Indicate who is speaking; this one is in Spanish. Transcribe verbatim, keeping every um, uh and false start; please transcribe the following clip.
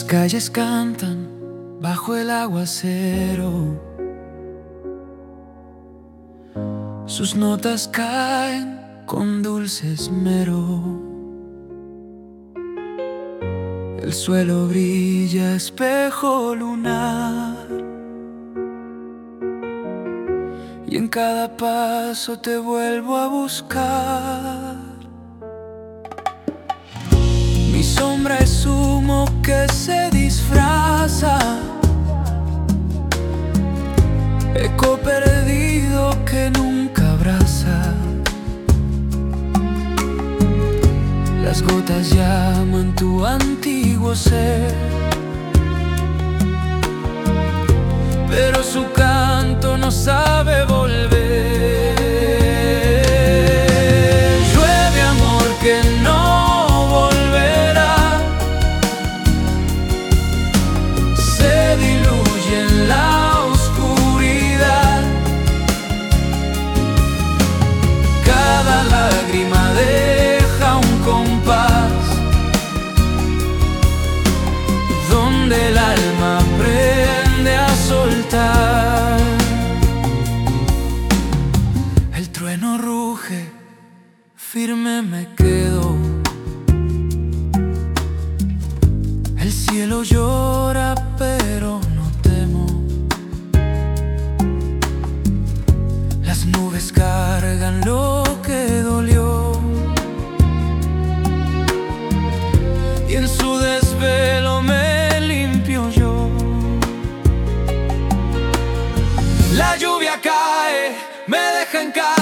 Speaker 1: calles cantan bajo el aguacero, sus notas caen con dulce esmero. El suelo brilla espejo lunar, y en cada paso te vuelvo a buscar. Mi sombra es humo que se disfraza, eco perdido que nunca abraza. Las gotas llaman tu antiguo ser, pero su canto no sabe volver. Llueve amor que no volverá, se diluye en la oscuridad. Cada lágrima deja un compás donde el alma aprende a soltar. El trueno ruge, firme me quedo. El cielo llora pero no temo. Las nubes cargan lo que dolió, y en su desvelo me limpio yo. La lluvia cae, me deja en casa.